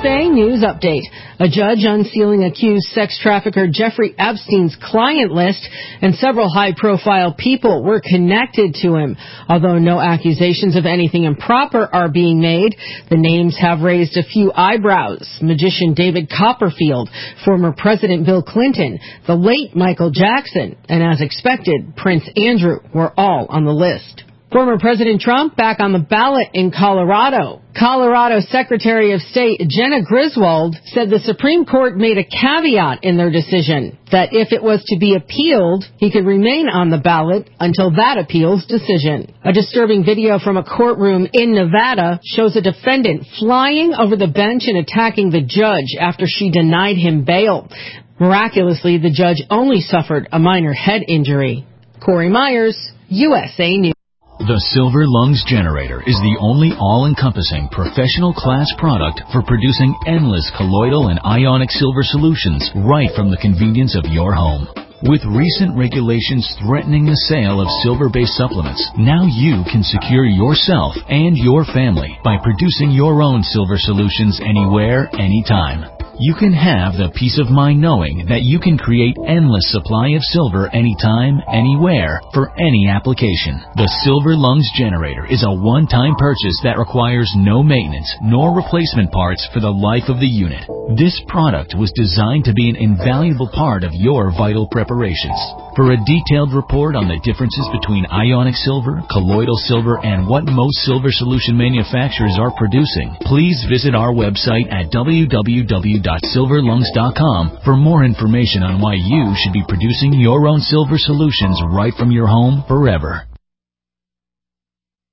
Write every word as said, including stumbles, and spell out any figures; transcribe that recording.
A News Update. A judge unsealing accused sex trafficker Jeffrey Epstein's client list, and several high-profile people were connected to him. Although no accusations of anything improper are being made, the names have raised a few eyebrows. Magician David Copperfield, former President Bill Clinton, the late Michael Jackson, and as expected, Prince Andrew were all on the list. Former President Trump back on the ballot in Colorado. Colorado Secretary of State Jenna Griswold said the Supreme Court made a caveat in their decision that if it was to be appealed, he could remain on the ballot until that appeal's decision. A disturbing video from a courtroom in Nevada shows a defendant flying over the bench and attacking the judge after she denied him bail. Miraculously, the judge only suffered a minor head injury. Corey Myers, U S A News. The Silver Lungs Generator is the only all-encompassing professional class product for producing endless colloidal and ionic silver solutions right from the convenience of your home. With recent regulations threatening the sale of silver-based supplements, now you can secure yourself and your family by producing your own silver solutions anywhere, anytime. You can have the peace of mind knowing that you can create endless supply of silver anytime, anywhere, for any application. The Silver Lungs Generator is a one-time purchase that requires no maintenance nor replacement parts for the life of the unit. This product was designed to be an invaluable part of your vital preparations. For a detailed report on the differences between ionic silver, colloidal silver, and what most silver solution manufacturers are producing, please visit our website at w w w dot silver lungs dot com for more information on why you should be producing your own silver solutions right from your home forever.